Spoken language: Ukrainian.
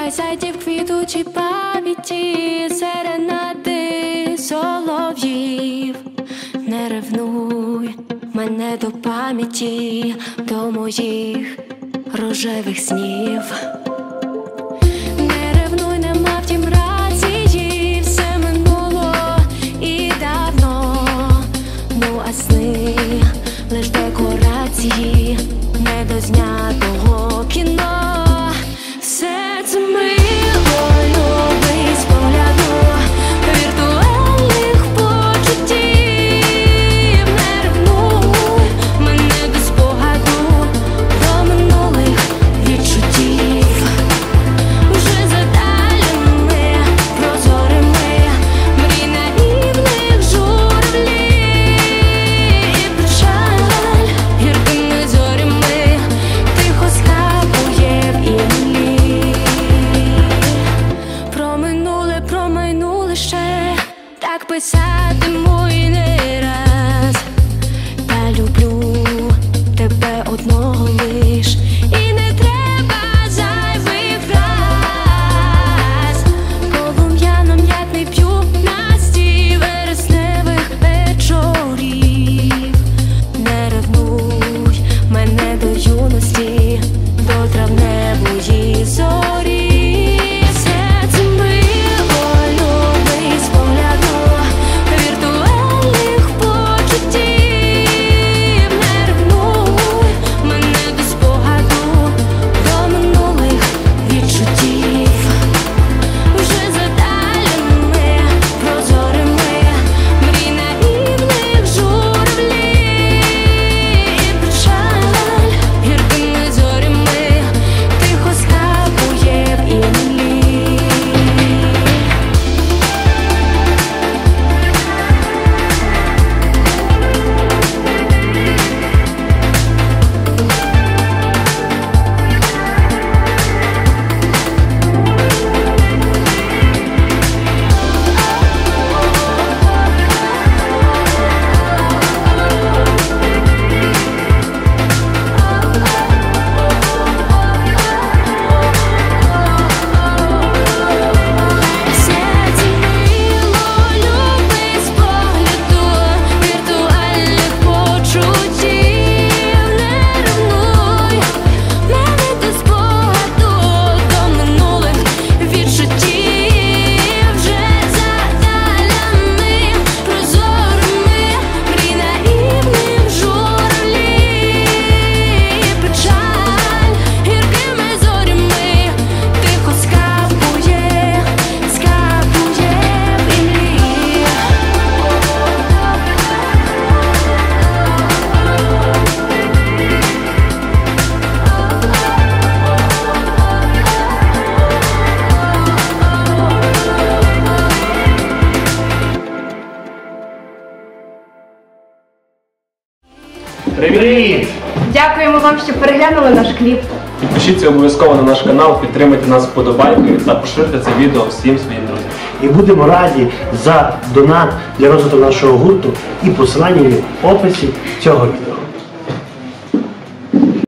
Байсайдів квітучій пам'яті, серенади солов'їв. Не ревнуй мене до пам'яті, до моїх рожевих снів. Не ревнуй, нема в тім рації, все минуло і давно. Ну а сни лиш декорації недознятого кіно. Серце мило любить з погляду віртуальних почуттів. Не ревнуй мене до спогаду, до минулих відчуттів. Вже за далями прозорими мрій наївних журавлів. І печаль гіркими зорями тихо скапує в імлі. Промайнули ще, так писатиму і не раз. Та люблю тебе одного лиш, і не треба зайвих фраз. Полум'яном як не п'ю насті вересневих вечорів. Не ревнуй мене до юності, до травневої зорі. Серце мило любить з погляду віртуальних почуттів. Не ревнуй мене до спогаду, до минулих відчуттів. Вже за далями прозорими мрій наївних журавлів. І печаль гіркими зорями тихо скапує в імлі. Серце мило любить з погляду віртуальних почуттів. Не ревнуй мене до спогаду, до минулих відчуттів. Вже за далями прозорими мрій наївних журавлів. І печаль гіркими зорями тихо скапує в імлі. Привіт! Дякуємо вам, що переглянули наш кліп. Підпишіться обов'язково на наш канал, підтримайте нас вподобайкою та поширте це відео всім своїм друзям. І будемо раді за донат для розвитку нашого гурту і посилання в описі цього відео.